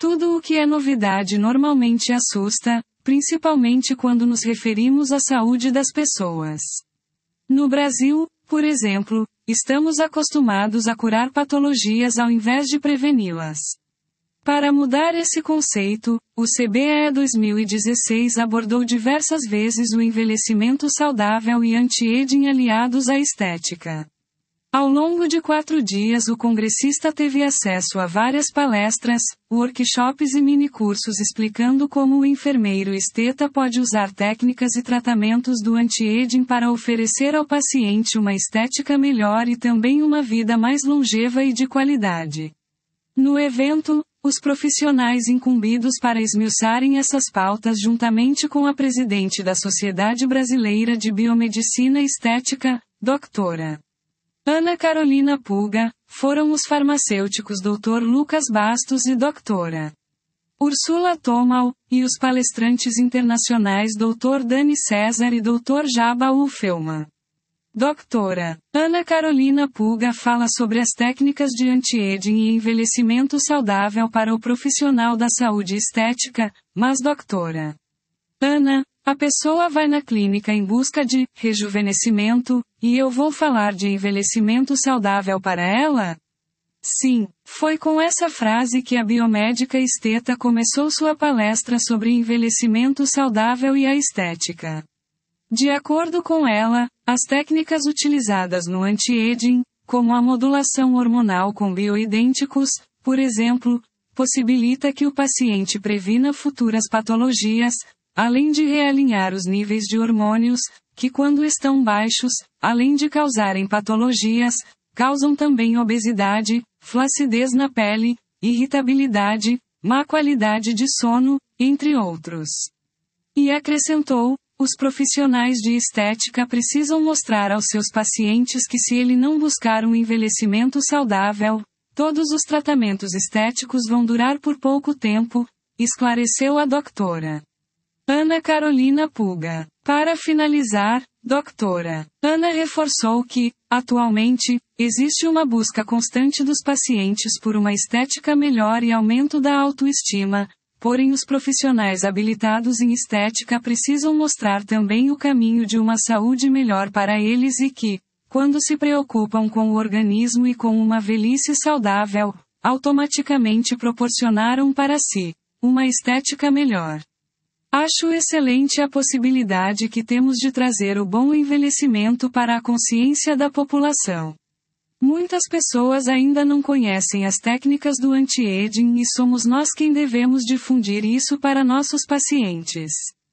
Tudo o que é novidade normalmente assusta, principalmente quando nos referimos à saúde das pessoas. No Brasil, por exemplo, estamos acostumados a curar patologias ao invés de preveni-las. Para mudar esse conceito, o CBE 2016 abordou diversas vezes o envelhecimento saudável e anti-aging aliados à estética. Ao longo de 4 dias, o congressista teve acesso a várias palestras, workshops e minicursos explicando como o enfermeiro esteta pode usar técnicas e tratamentos do anti-aging para oferecer ao paciente uma estética melhor e também uma vida mais longeva e de qualidade. No evento, os profissionais incumbidos para esmiuçarem essas pautas juntamente com a presidente da Sociedade Brasileira de Biomedicina Estética, Dra. Ana Carolina Puga, foram os farmacêuticos Dr. Lucas Bastos e Dra. Ursula Thomal, e os palestrantes internacionais Dr. Dani César e Dr. Jabba Uffelman. Dra. Ana Carolina Puga fala sobre as técnicas de anti-aging e envelhecimento saudável para o profissional da saúde estética, mas Dra. Ana, a pessoa vai na clínica em busca de rejuvenescimento, e eu vou falar de envelhecimento saudável para ela? Sim, foi com essa frase que a biomédica esteta começou sua palestra sobre envelhecimento saudável e a estética. De acordo com ela, as técnicas utilizadas no anti-aging, como a modulação hormonal com bioidênticos, por exemplo, possibilita que o paciente previna futuras patologias, além de realinhar os níveis de hormônios, que quando estão baixos, além de causarem patologias, causam também obesidade, flacidez na pele, irritabilidade, má qualidade de sono, entre outros. E acrescentou, os profissionais de estética precisam mostrar aos seus pacientes que se ele não buscar um envelhecimento saudável, todos os tratamentos estéticos vão durar por pouco tempo, esclareceu a Dra. Ana Carolina Puga. Para finalizar, Dra. Ana reforçou que, atualmente, existe uma busca constante dos pacientes por uma estética melhor e aumento da autoestima, porém os profissionais habilitados em estética precisam mostrar também o caminho de uma saúde melhor para eles e que, quando se preocupam com o organismo e com uma velhice saudável, automaticamente proporcionaram para si uma estética melhor. Acho excelente a possibilidade que temos de trazer o bom envelhecimento para a consciência da população. Muitas pessoas ainda não conhecem as técnicas do anti-aging e somos nós quem devemos difundir isso para nossos pacientes.